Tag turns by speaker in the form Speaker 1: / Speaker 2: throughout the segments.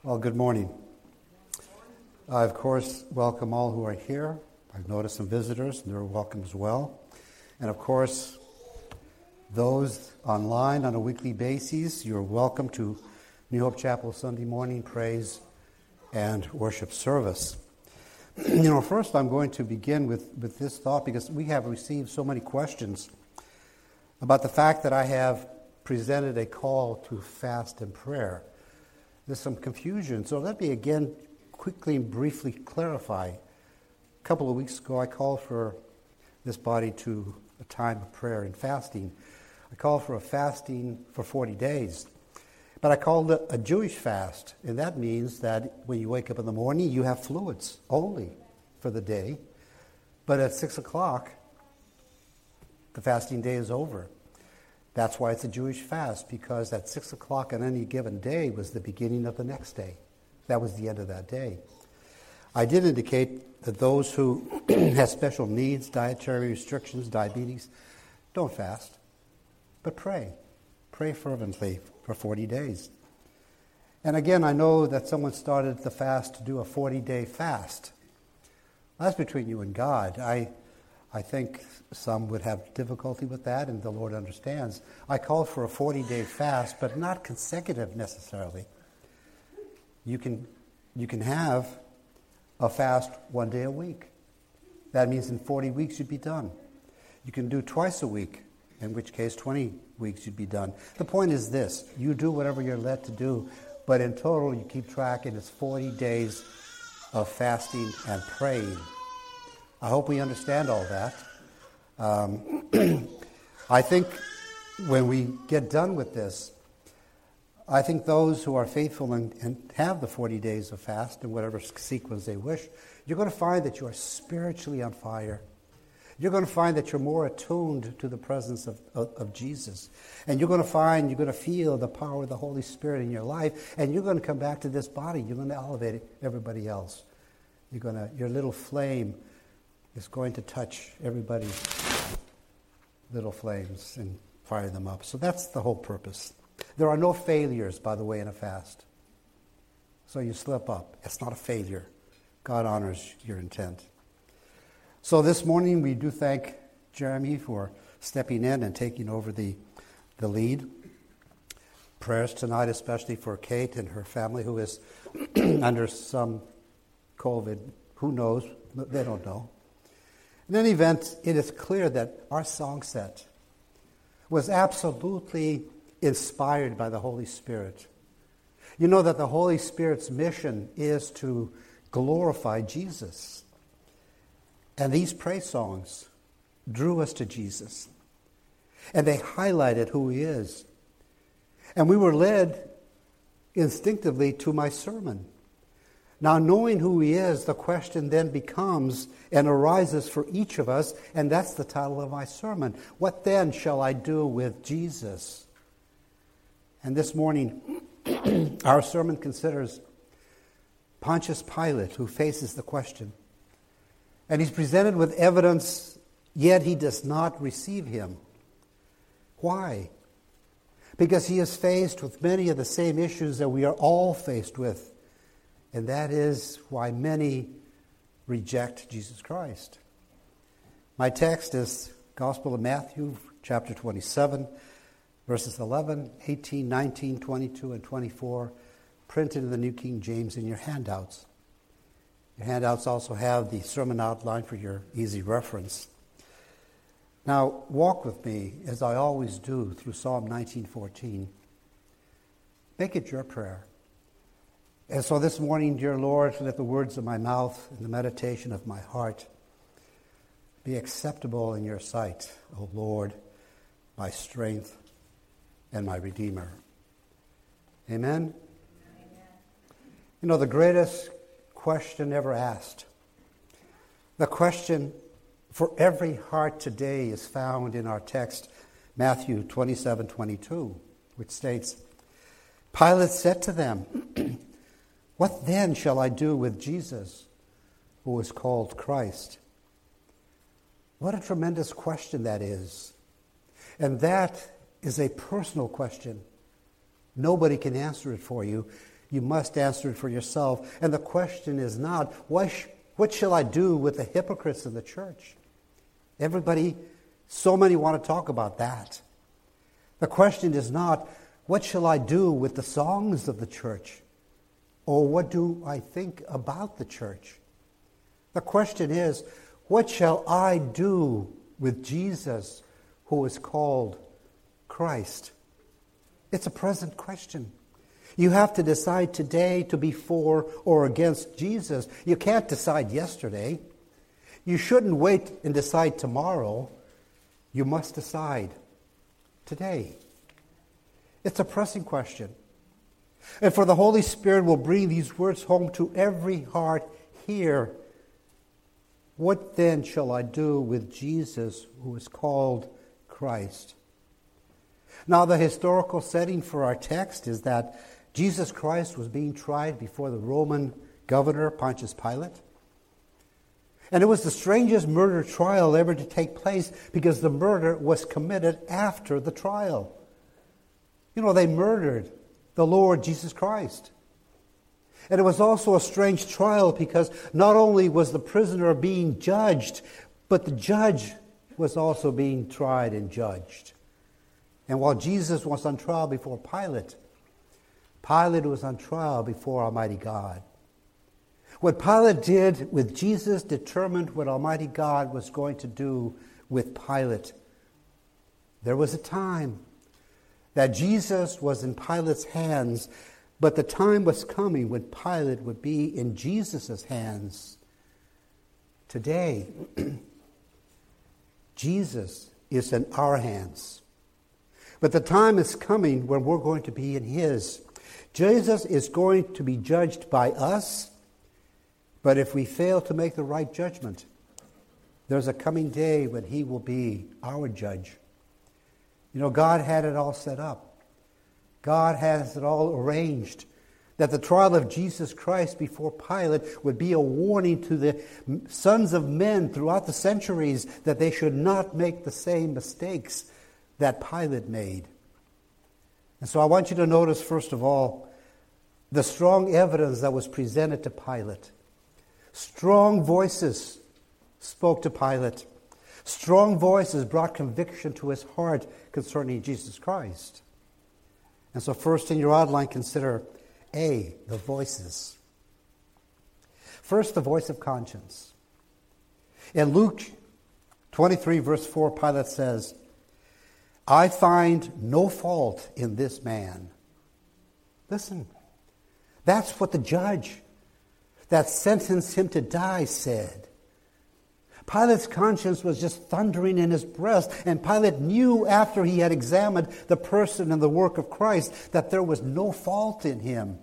Speaker 1: Well, good morning. I, of course, welcome all who are here. I've noticed some visitors, and they're welcome as well. And, of course, those online on a weekly basis, you're welcome to New Hope Chapel Sunday morning praise and worship service. First I'm going to begin with this thought because we have received so many questions about the fact that I have presented a call to fast and prayer. There's some confusion, so let me again quickly and briefly clarify. A couple of weeks ago, I called for this body to a time of prayer and fasting. I called for a fasting for 40 days, but I called it a Jewish fast, and that means that when you wake up in the morning, you have fluids only for the day, but at 6 o'clock, the fasting day is over. That's why it's a Jewish fast, because at 6 o'clock on any given day was the beginning of the next day. That was the end of that day. I did indicate that those who have special needs, dietary restrictions, diabetes, don't fast, but pray. Pray fervently for 40 days. And again, I know that someone started the fast to do a 40-day fast. That's between you and God. I think some would have difficulty with that, and the Lord understands. I called for a 40-day fast, but not consecutive necessarily. You can have a fast one day a week. That means in 40 weeks you'd be done. You can do twice a week, in which case 20 weeks you'd be done. The point is this: you do whatever you're led to do, but in total you keep track, and it's 40 days of fasting and praying. I hope we understand all that. I think when we get done with this, I think those who are faithful and have the 40 days of fast in whatever sequence they wish, you're going to find that you are spiritually on fire. You're going to find that you're more attuned to the presence of Jesus. And you're going to feel the power of the Holy Spirit in your life, and you're going to come back to this body. You're going to elevate everybody else. Your little flame is going to touch everybody's little flames and fire them up. So that's the whole purpose. There are no failures, by the way, in a fast. So you slip up. It's not a failure. God honors your intent. So this morning we do thank Jeremy for stepping in and taking over the lead. Prayers tonight, especially for Kate and her family, who is under some COVID. Who knows? They don't know. In any event, it is clear that our song set was absolutely inspired by the Holy Spirit. You know that the Holy Spirit's mission is to glorify Jesus. And these praise songs drew us to Jesus. And they highlighted who he is. And we were led instinctively to my sermon. Now, knowing who he is, the question then becomes and arises for each of us, and that's the title of my sermon. What then shall I do with Jesus? And this morning, our sermon considers Pontius Pilate, who faces the question. And he's presented with evidence, yet he does not receive him. Why? Because he is faced with many of the same issues that we are all faced with. And that is why many reject Jesus Christ. My text is Gospel of Matthew, chapter 27, verses 11, 18, 19, 22, and 24, printed in the New King James in your handouts. Your handouts also have the sermon outline for your easy reference. Now, walk with me, as I always do, through Psalm 19:14. Make it your prayer. And so this morning, dear Lord, let the words of my mouth and the meditation of my heart be acceptable in your sight, O Lord, my strength and my Redeemer. Amen? Amen. The greatest question ever asked, the question for every heart today is found in our text, Matthew 27:22, which states, Pilate said to them, What then shall I do with Jesus, who is called Christ? What a tremendous question that is. And that is a personal question. Nobody can answer it for you. You must answer it for yourself. And the question is not, what shall I do with the hypocrites in the church? Everybody, so many want to talk about that. The question is not, what shall I do with the songs of the church? Or what do I think about the church? The question is, what shall I do with Jesus, who is called Christ? It's a present question. You have to decide today to be for or against Jesus. You can't decide yesterday. You shouldn't wait and decide tomorrow. You must decide today. It's a pressing question. And for the Holy Spirit will bring these words home to every heart here. What then shall I do with Jesus, who is called Christ? Now, the historical setting for our text is that Jesus Christ was being tried before the Roman governor, Pontius Pilate. And it was the strangest murder trial ever to take place because the murder was committed after the trial. You know, they murdered the Lord Jesus Christ. And it was also a strange trial because not only was the prisoner being judged, but the judge was also being tried and judged. And while Jesus was on trial before Pilate, Pilate was on trial before Almighty God. What Pilate did with Jesus determined what Almighty God was going to do with Pilate. There was a time that Jesus was in Pilate's hands, but the time was coming when Pilate would be in Jesus' hands. Today, Jesus is in our hands. But the time is coming when we're going to be in His. Jesus is going to be judged by us, but if we fail to make the right judgment, there's a coming day when He will be our judge. You know, God had it all set up. God has it all arranged that the trial of Jesus Christ before Pilate would be a warning to the sons of men throughout the centuries that they should not make the same mistakes that Pilate made. And so I want you to notice, first of all, the strong evidence that was presented to Pilate. Strong voices spoke to Pilate. Strong voices brought conviction to his heart concerning Jesus Christ. And so first in your outline, consider A, the voices. First, the voice of conscience. In Luke 23, verse 4, Pilate says, I find no fault in this man. Listen, that's what the judge that sentenced him to die said. Pilate's conscience was just thundering in his breast, and Pilate knew after he had examined the person and the work of Christ that there was no fault in him.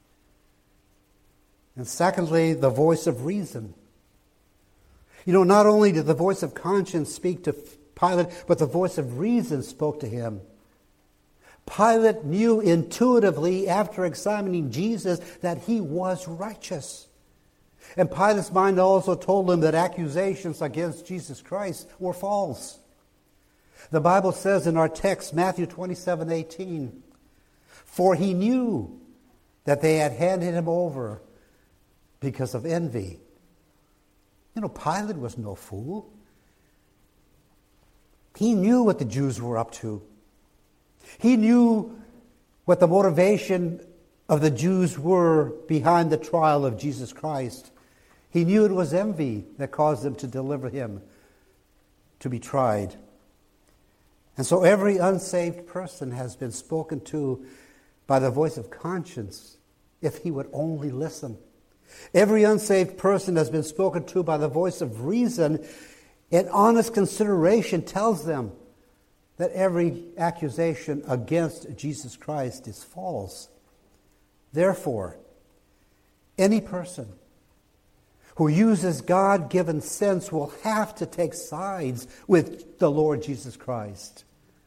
Speaker 1: And secondly, the voice of reason. You know, not only did the voice of conscience speak to Pilate, but the voice of reason spoke to him. Pilate knew intuitively after examining Jesus that he was righteous. And Pilate's mind also told him that accusations against Jesus Christ were false. The Bible says in our text, Matthew 27:18, for he knew that they had handed him over because of envy. You know, Pilate was no fool. He knew what the Jews were up to. He knew what the motivation of the Jews were behind the trial of Jesus Christ. He knew it was envy that caused them to deliver him to be tried. And so every unsaved person has been spoken to by the voice of conscience if he would only listen. Every unsaved person has been spoken to by the voice of reason, and honest consideration tells them that every accusation against Jesus Christ is false. Therefore, any person who uses God-given sense will have to take sides with the Lord Jesus Christ.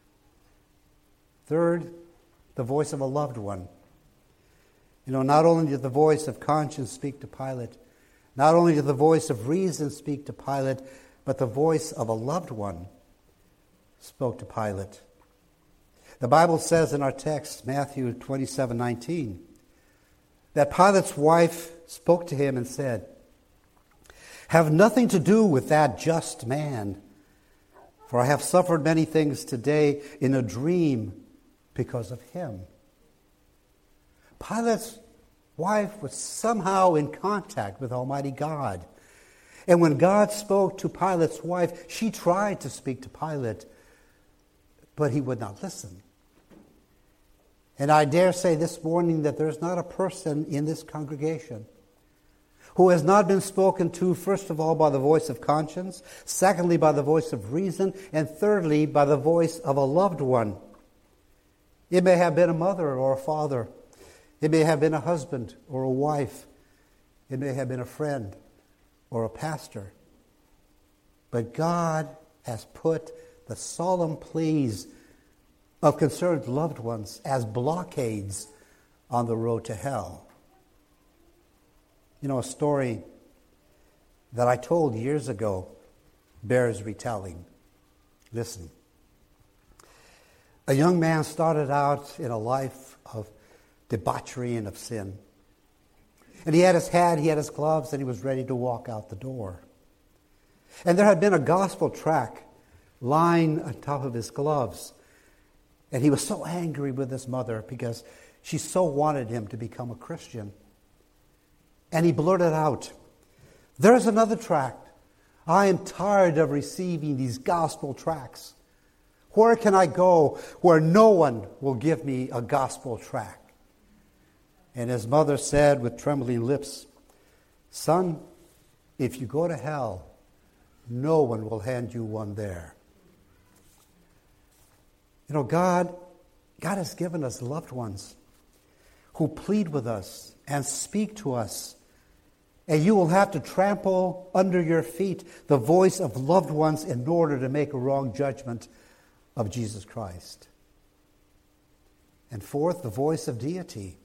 Speaker 1: Third, the voice of a loved one. You know, not only did the voice of conscience speak to Pilate, not only did the voice of reason speak to Pilate, but the voice of a loved one spoke to Pilate. The Bible says in our text, Matthew 27:19, that Pilate's wife spoke to him and said, "Have nothing to do with that just man, for I have suffered many things today in a dream because of him." Pilate's wife was somehow in contact with Almighty God. And when God spoke to Pilate's wife, she tried to speak to Pilate, but he would not listen. And I dare say this morning that there's not a person in this congregation who has not been spoken to, first of all, by the voice of conscience, secondly, by the voice of reason, and thirdly, by the voice of a loved one. It may have been a mother or a father. It may have been a husband or a wife. It may have been a friend or a pastor. But God has put the solemn pleas of concerned loved ones as blockades on the road to hell. You know, a story that I told years ago bears retelling. Listen. A young man started out in a life of debauchery and of sin. And he had his hat, he had his gloves, and he was ready to walk out the door. And there had been a gospel tract lying on top of his gloves. And he was so angry with his mother because she so wanted him to become a Christian. And he blurted out, "There's another tract. I am tired of receiving these gospel tracts. Where can I go where no one will give me a gospel tract?" And his mother said with trembling lips, "Son, if you go to hell, no one will hand you one there." You know, God has given us loved ones who plead with us and speak to us. And you will have to trample under your feet the voice of loved ones in order to make a wrong judgment of Jesus Christ. And fourth, the voice of deity.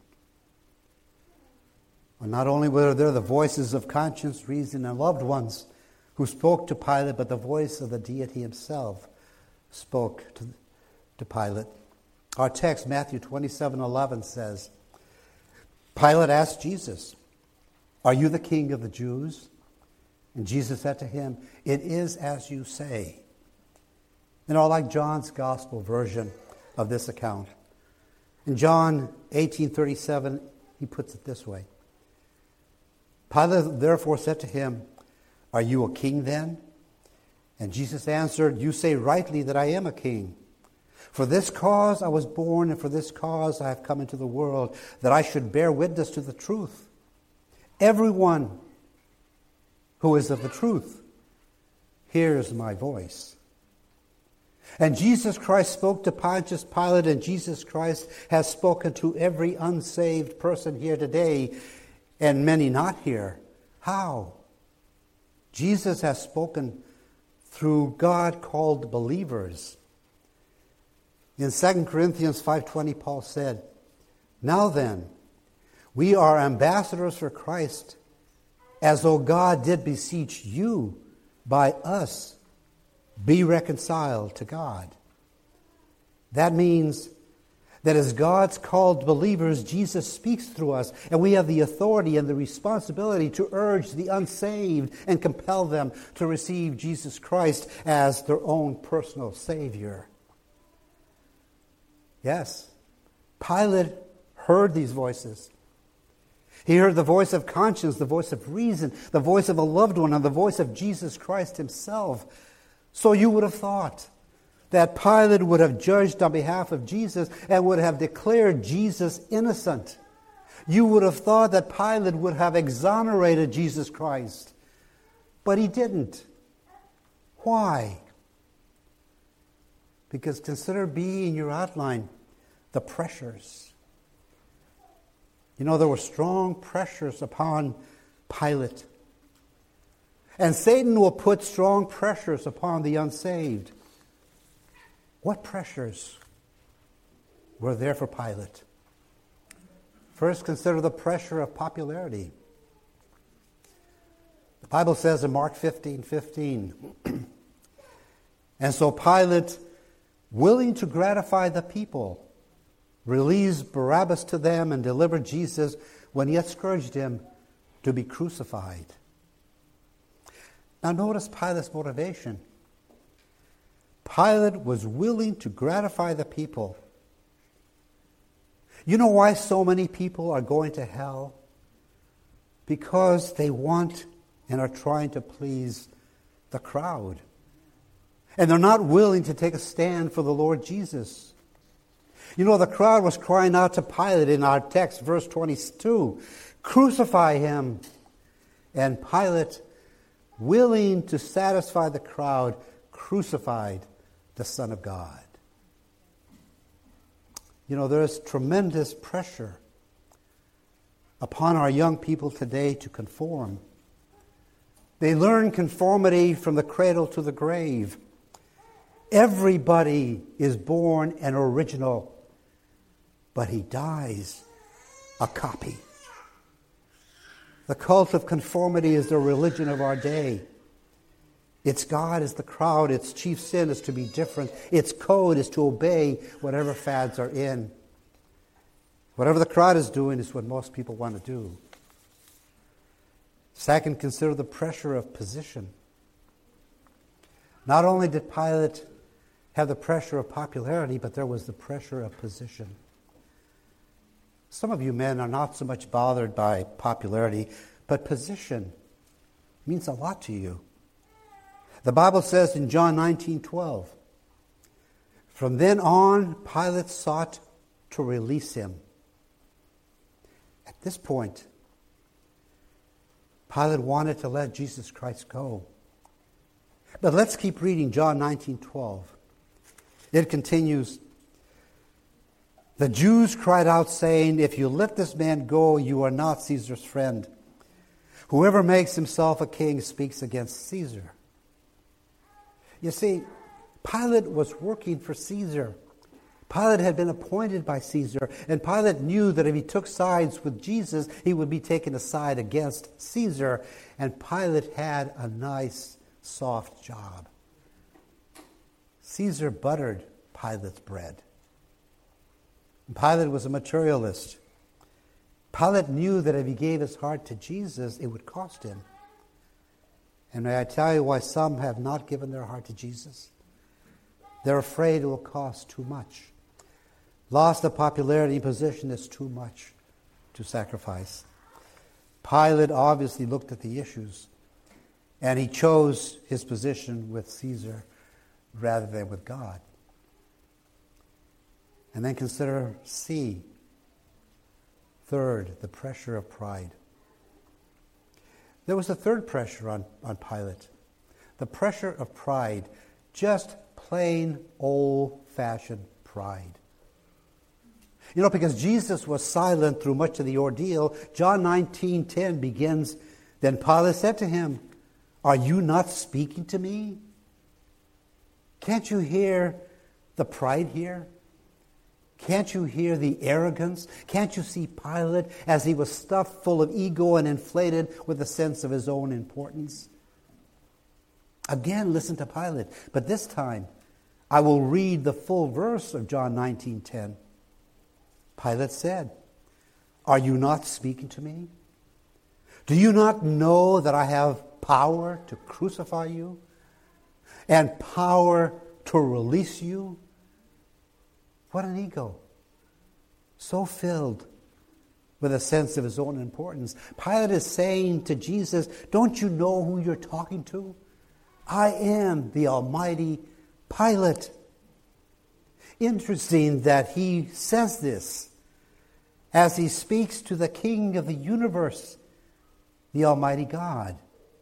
Speaker 1: Well, not only were there the voices of conscience, reason, and loved ones who spoke to Pilate, but the voice of the deity himself spoke to Pilate. Our text, Matthew 27:11, says, Pilate asked Jesus, "Are you the king of the Jews?" And Jesus said to him, "It is as you say." And I like John's gospel version of this account. In John 18:37, he puts it this way. Pilate therefore said to him, "Are you a king then?" And Jesus answered, "You say rightly that I am a king. For this cause I was born, and for this cause I have come into the world, that I should bear witness to the truth. Everyone who is of the truth hears my voice." And Jesus Christ spoke to Pontius Pilate, and Jesus Christ has spoken to every unsaved person here today, and many not here. How? Jesus has spoken through God-called believers. In 2 Corinthians 5:20, Paul said, "Now then, we are ambassadors for Christ, as though God did beseech you by us, be reconciled to God." That means that as God's called believers, Jesus speaks through us, and we have the authority and the responsibility to urge the unsaved and compel them to receive Jesus Christ as their own personal Savior. Yes, Pilate heard these voices. He heard the voice of conscience, the voice of reason, the voice of a loved one, and the voice of Jesus Christ himself. So you would have thought that Pilate would have judged on behalf of Jesus and would have declared Jesus innocent. You would have thought that Pilate would have exonerated Jesus Christ. But he didn't. Why? Because consider B in your outline, the pressures. You know, there were strong pressures upon Pilate. And Satan will put strong pressures upon the unsaved. What pressures were there for Pilate? First, consider the pressure of popularity. The Bible says in Mark 15:15, and so Pilate, willing to gratify the people, released Barabbas to them and delivered Jesus, when he had scourged him, to be crucified. Now notice Pilate's motivation. Pilate was willing to gratify the people. You know why so many people are going to hell? Because they want and are trying to please the crowd. And they're not willing to take a stand for the Lord Jesus. You know, the crowd was crying out to Pilate in our text, verse 22, "Crucify him." And Pilate, willing to satisfy the crowd, crucified the Son of God. You know, there is tremendous pressure upon our young people today to conform. They learn conformity from the cradle to the grave. Everybody is born an original, but he dies a copy. The cult of conformity is the religion of our day. Its God is the crowd. Its chief sin is to be different. Its code is to obey whatever fads are in. Whatever the crowd is doing is what most people want to do. Second, consider the pressure of position. Not only did Pilate have the pressure of popularity, but there was the pressure of position. Some of you men are not so much bothered by popularity, but position means a lot to you. The Bible says in John 19:12, "From then on, Pilate sought to release him." At this point, Pilate wanted to let Jesus Christ go. But let's keep reading John 19:12. It continues, "The Jews cried out, saying, 'If you let this man go, you are not Caesar's friend. Whoever makes himself a king speaks against Caesar.'" You see, Pilate was working for Caesar. Pilate had been appointed by Caesar, and Pilate knew that if he took sides with Jesus, he would be taking a side against Caesar. And Pilate had a nice, soft job. Caesar buttered Pilate's bread. Pilate was a materialist. Pilate knew that if he gave his heart to Jesus, it would cost him. And may I tell you why some have not given their heart to Jesus? They're afraid it will cost too much. Loss of popularity and position is too much to sacrifice. Pilate obviously looked at the issues, and he chose his position with Caesar rather than with God. And then consider C. Third, the pressure of pride. There was a third pressure on Pilate. The pressure of pride. Just plain old-fashioned pride. You know, because Jesus was silent through much of the ordeal, John 19:10 begins, "Then Pilate said to him, 'Are you not speaking to me?'" Can't you hear the pride here? Can't you hear the arrogance? Can't you see Pilate as he was stuffed full of ego and inflated with a sense of his own importance? Again, listen to Pilate. But this time, I will read the full verse of John 19:10. Pilate said, "Are you not speaking to me? Do you not know that I have power to crucify you and power to release you?" What an ego. So filled with a sense of his own importance. Pilate is saying to Jesus, "Don't you know who you're talking to? I am the Almighty Pilate." Interesting that he says this as he speaks to the King of the universe, the Almighty God.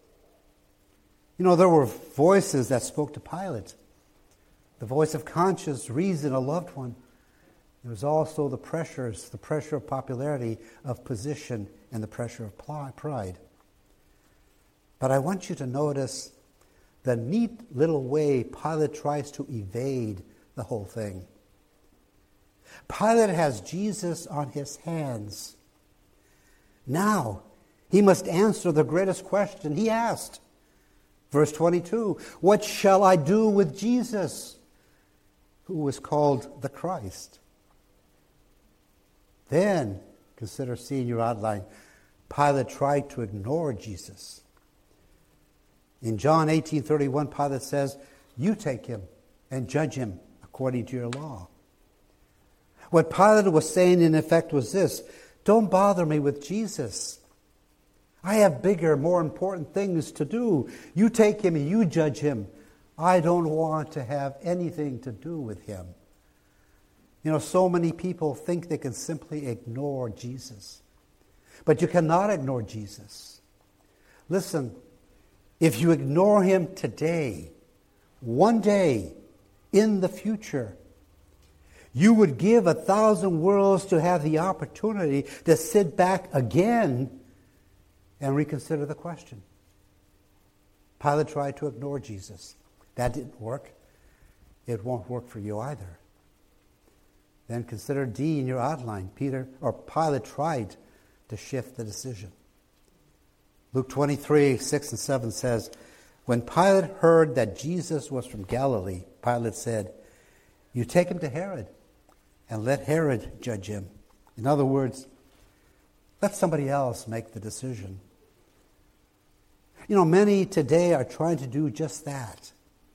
Speaker 1: You know, there were voices that spoke to Pilate. The voice of conscience, reason, a loved one. There was also the pressure of popularity, of position, and the pressure of pride. But I want you to notice the neat little way Pilate tries to evade the whole thing. Pilate has Jesus on his hands. Now, he must answer the greatest question he asked. Verse 22, "What shall I do with Jesus, who was called the Christ?" Then Consider, see in your outline, Pilate tried to ignore Jesus. In John 18:31, Pilate says, you take him and judge him according to your law. What Pilate was saying, in effect, was this: don't bother me with Jesus. I have bigger, more important things to do. You take him and you judge him. I don't want to have anything to do with him. You know, so many people think they can simply ignore Jesus. But you cannot ignore Jesus. Listen, if you ignore him today, one day in the future, you would give 1,000 worlds to have the opportunity to sit back again and reconsider the question. Pilate tried to ignore Jesus. That didn't work. It won't work for you either. Then consider D in your outline. Pilate tried to shift the decision. Luke 23:6-7 says, when Pilate heard that Jesus was from Galilee, Pilate said, you take him to Herod and let Herod judge him. In other words, let somebody else make the decision. You know, many today are trying to do just that.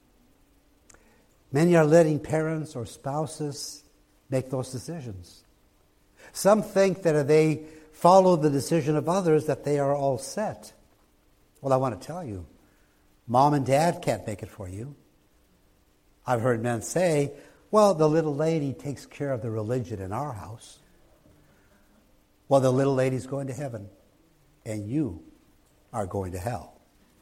Speaker 1: Many are letting parents or spouses make those decisions. Some think that if they follow the decision of others, that they are all set. Well, I want to tell you, mom and dad can't make it for you. I've heard men say, well, the little lady takes care of the religion in our house. Well, the little lady's going to heaven, and you are going to hell.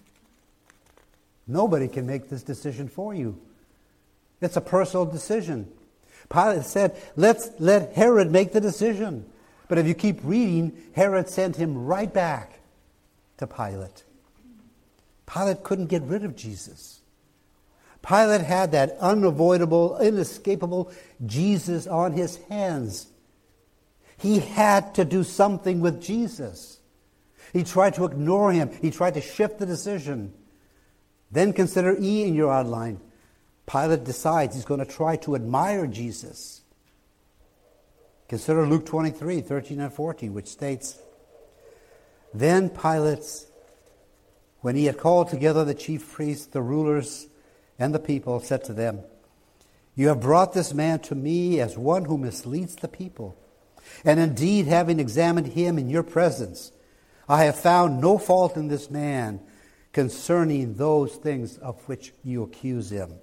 Speaker 1: Nobody can make this decision for you. It's a personal decision. Pilate said, let Herod make the decision. But if you keep reading, Herod sent him right back to Pilate. Pilate couldn't get rid of Jesus. Pilate had that unavoidable, inescapable Jesus on his hands. He had to do something with Jesus. He tried to ignore him. He tried to shift the decision. Then consider E in your outline. Pilate decides he's going to try to admire Jesus. Consider Luke 23:13-14, which states, then Pilate, when he had called together the chief priests, the rulers, and the people, said to them, you have brought this man to me as one who misleads the people. And indeed, having examined him in your presence, I have found no fault in this man concerning those things of which you accuse him.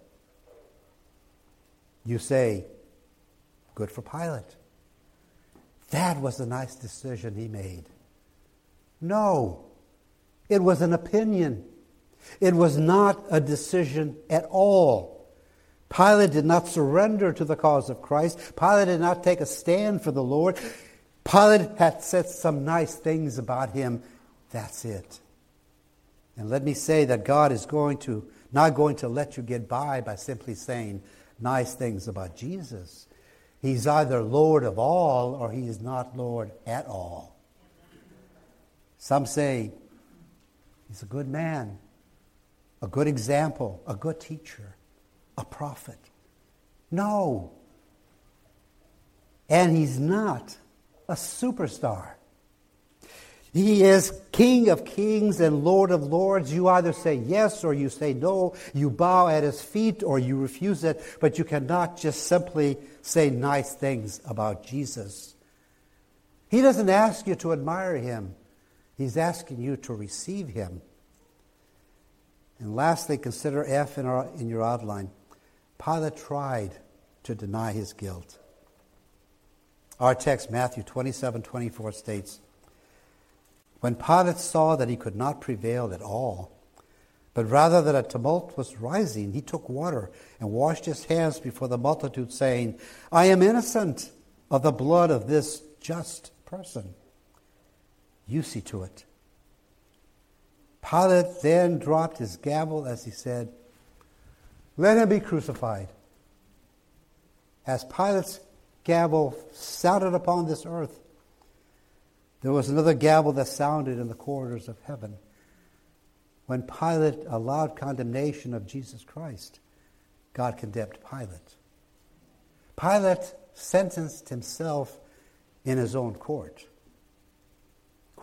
Speaker 1: You say, good for Pilate. That was a nice decision he made. No, it was an opinion. It was not a decision at all. Pilate did not surrender to the cause of Christ. Pilate did not take a stand for the Lord. Pilate had said some nice things about him. That's it. And let me say that God is not going to let you get by simply saying nice things about Jesus. He's either Lord of all or he is not Lord at all. Some say he's a good man, a good example, a good teacher, a prophet. No. And he's not a superstar. He is King of kings and Lord of lords. You either say yes or you say no. You bow at his feet or you refuse it. But you cannot just simply say nice things about Jesus. He doesn't ask you to admire him. He's asking you to receive him. And lastly, consider F in your outline. Pilate tried to deny his guilt. Our text, Matthew 27:24, states, when Pilate saw that he could not prevail at all, but rather that a tumult was rising, he took water and washed his hands before the multitude, saying, I am innocent of the blood of this just person. You see to it. Pilate then dropped his gavel as he said, let him be crucified. As Pilate's gavel sounded upon this earth, there was another gavel that sounded in the corridors of heaven. When Pilate allowed condemnation of Jesus Christ, God condemned Pilate. Pilate sentenced himself in his own court.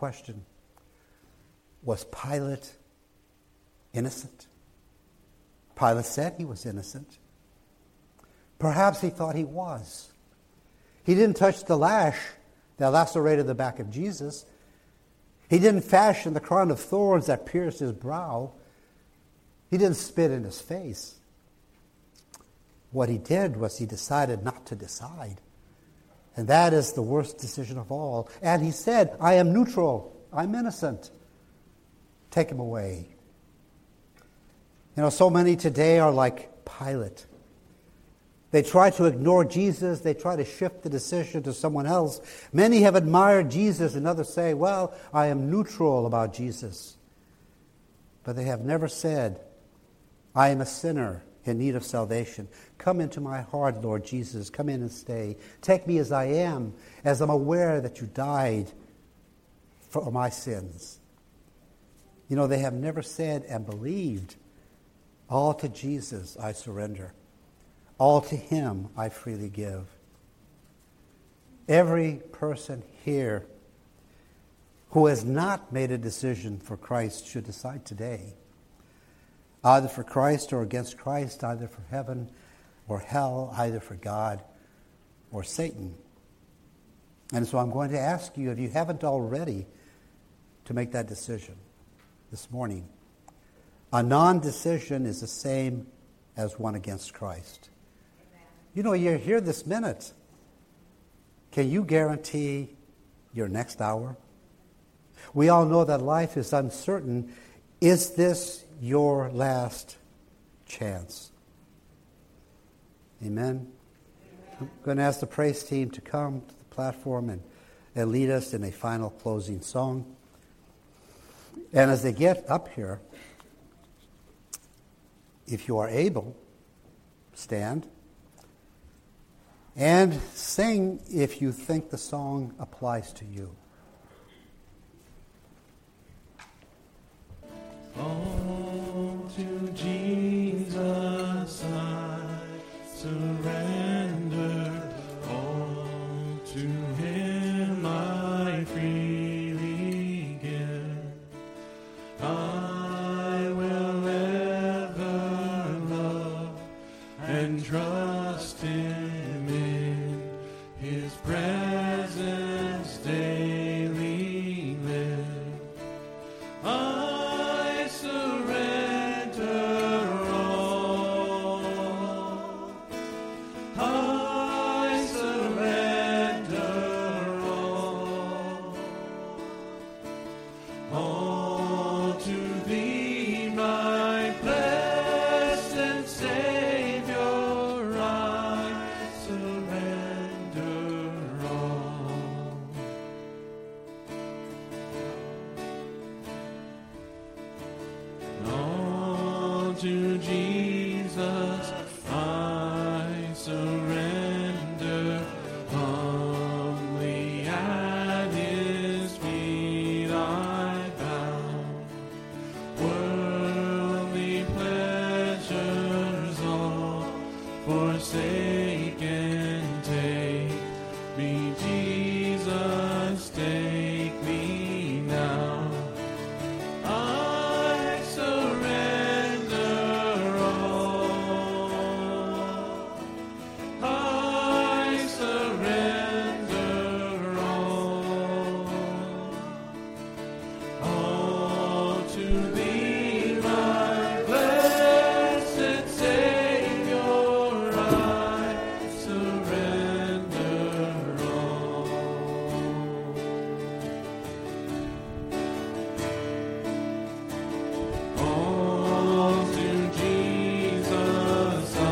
Speaker 1: question. Was Pilate innocent? Pilate said he was innocent. Perhaps he thought he was. He didn't touch the lash that lacerated the back of Jesus. He didn't fashion the crown of thorns that pierced his brow. He didn't spit in his face. What he did was he decided not to decide. And that is the worst decision of all. And he said, I am neutral. I'm innocent. Take him away. You know, so many today are like Pilate. They try to ignore Jesus. They try to shift the decision to someone else. Many have admired Jesus, and others say, well, I am neutral about Jesus. But they have never said, I am a sinner in need of salvation. Come into my heart, Lord Jesus. Come in and stay. Take me as I am, as I'm aware that you died for my sins. You know, they have never said and believed, all to Jesus I surrender. All to him I freely give. Every person here who has not made a decision for Christ should decide today. Either for Christ or against Christ, either for heaven or hell, either for God or Satan. And so I'm going to ask you, if you haven't already, to make that decision this morning. A non-decision is the same as one against Christ. You know, you're here this minute. Can you guarantee your next hour? We all know that life is uncertain. Is this your last chance? Amen? I'm going to ask the praise team to come to the platform and lead us in a final closing song. And as they get up here, if you are able, stand. And sing if you think the song applies to you.
Speaker 2: All to Jesus I surrender. All to him I freely give. I will ever love and trust him. His presence daily live. I surrender all. I surrender all. All to thee, my blessed Savior, I surrender. To Jesus I surrender, humbly at his feet I bow. Worldly pleasures all forsaken, take me, Jesus, take me now. I surrender all. I surrender all. All to thee, my blessed Savior, I surrender all. All to Jesus I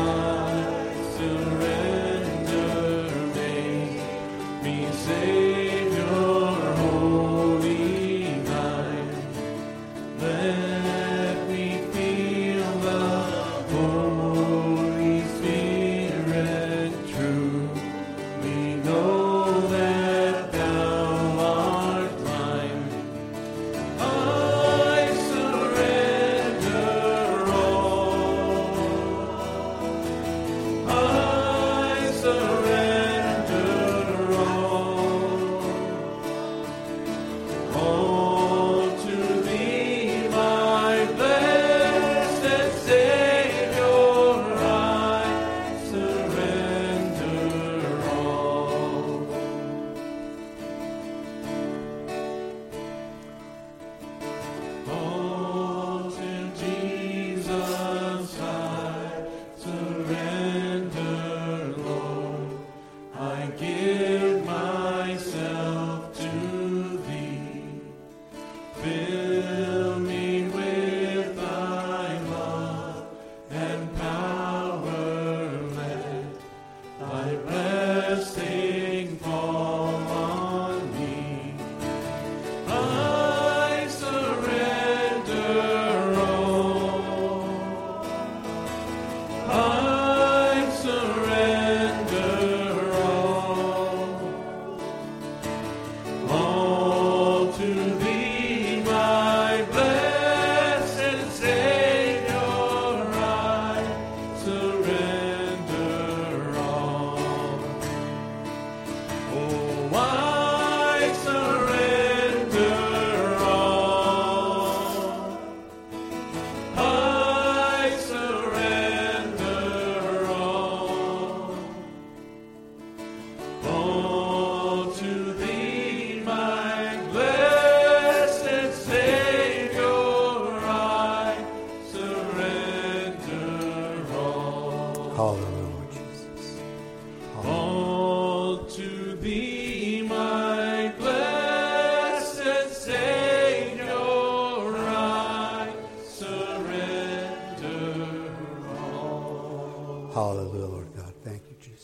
Speaker 2: surrender. Make me Savior, holy thine. Let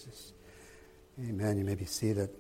Speaker 1: Jesus. Amen. You may be seated.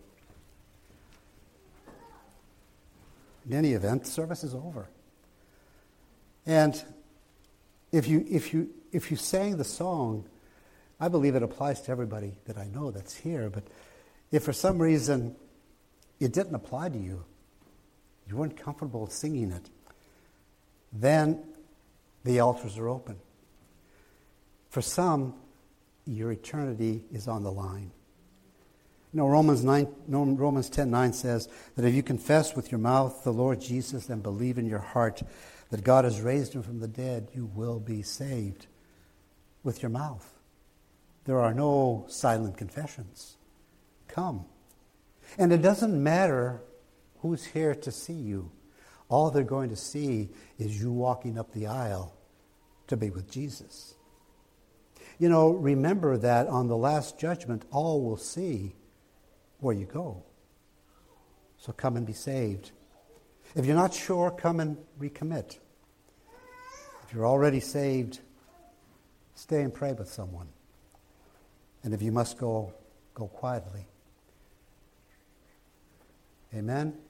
Speaker 1: In any event, the service is over. And if you sang the song, I believe it applies to everybody that I know that's here. But if for some reason it didn't apply to you, you weren't comfortable singing it, then the altars are open. For some, your eternity is on the line. You know, Romans 10:9 says that if you confess with your mouth the Lord Jesus and believe in your heart that God has raised him from the dead, you will be saved. With your mouth. There are no silent confessions. Come. And it doesn't matter who's here to see you. All they're going to see is you walking up the aisle to be with Jesus. You know, remember that on the last judgment, all will see where you go. So come and be saved. If you're not sure, come and recommit. If you're already saved, stay and pray with someone. And if you must go, go quietly. Amen.